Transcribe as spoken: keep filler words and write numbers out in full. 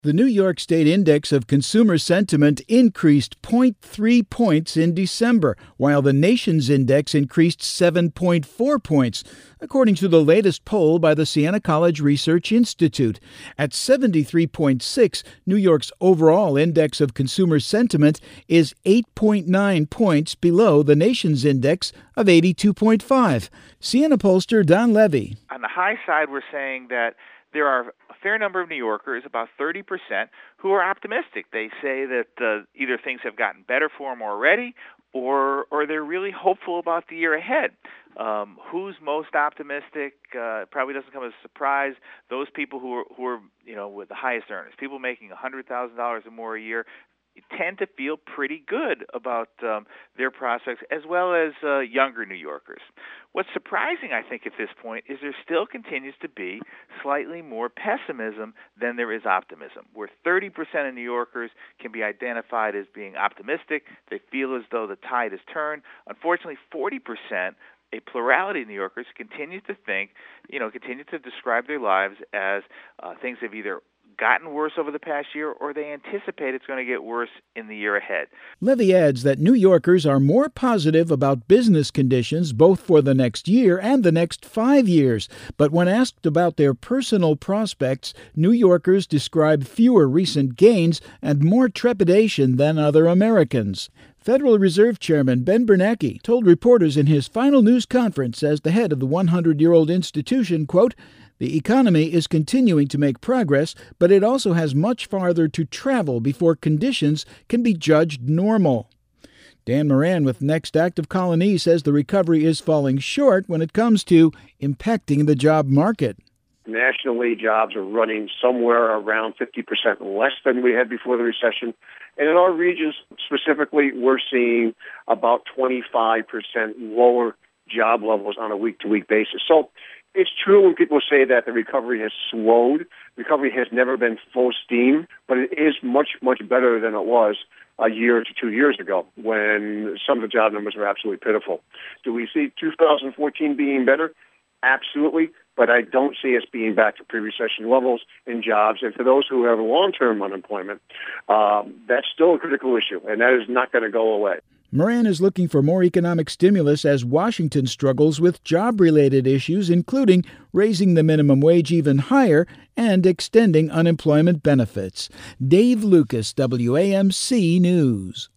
The New York State Index of Consumer Sentiment increased zero point three points in December, while the nation's index increased seven point four points, according to the latest poll by the Siena College Research Institute. At seventy-three point six, New York's overall index of consumer sentiment is eight point nine points below the nation's index of eighty-two point five. Siena pollster Don Levy. On the high side, we're saying that there are a fair number of New Yorkers, about thirty percent, who are optimistic. They say that uh, either things have gotten better for them already, or or they're really hopeful about the year ahead. Um, who's most optimistic? Uh, probably doesn't come as a surprise. Those people who are who are you know with the highest earners, people making one hundred thousand dollars or more a year, tend to feel pretty good about um, their prospects, as well as uh, younger New Yorkers. What's surprising, I think, at this point is there still continues to be slightly more pessimism than there is optimism, where thirty percent of New Yorkers can be identified as being optimistic. They feel as though the tide has turned. Unfortunately, forty percent, a plurality of New Yorkers, continue to think, you know, continue to describe their lives as uh, things have either gotten worse over the past year, or they anticipate it's going to get worse in the year ahead. Levy adds that New Yorkers are more positive about business conditions both for the next year and the next five years. But when asked about their personal prospects, New Yorkers describe fewer recent gains and more trepidation than other Americans. Federal Reserve Chairman Ben Bernanke told reporters in his final news conference as the head of the hundred-year-old institution, quote, "The economy is continuing to make progress, but it also has much farther to travel before conditions can be judged normal." Dan Moran with Next Active Colony says the recovery is falling short when it comes to impacting the job market. Nationally, jobs are running somewhere around fifty percent less than we had before the recession. And in our regions specifically, we're seeing about twenty-five percent lower job levels on a week-to-week basis. So it's true when people say that the recovery has slowed. Recovery has never been full steam, but it is much, much better than it was a year to two years ago when some of the job numbers were absolutely pitiful. Do we see two thousand fourteen being better? Absolutely, but I don't see us being back to pre-recession levels in jobs. And for those who have long-term unemployment, um, that's still a critical issue, and that is not going to go away. Moran is looking for more economic stimulus as Washington struggles with job-related issues, including raising the minimum wage even higher and extending unemployment benefits. Dave Lucas, W A M C News.